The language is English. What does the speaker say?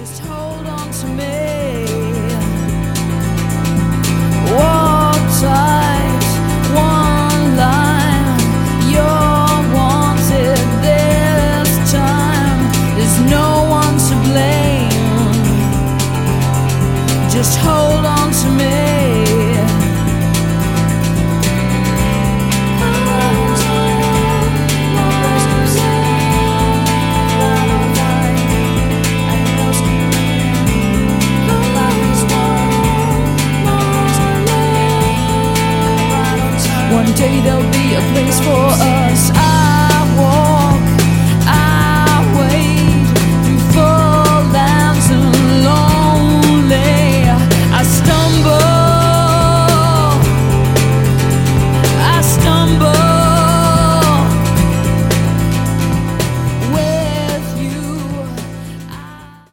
Just hold on to me. Walk tight, one line. You're wanted this time. There's no one to blame. Just hold on to me. One day there'll be a place for us.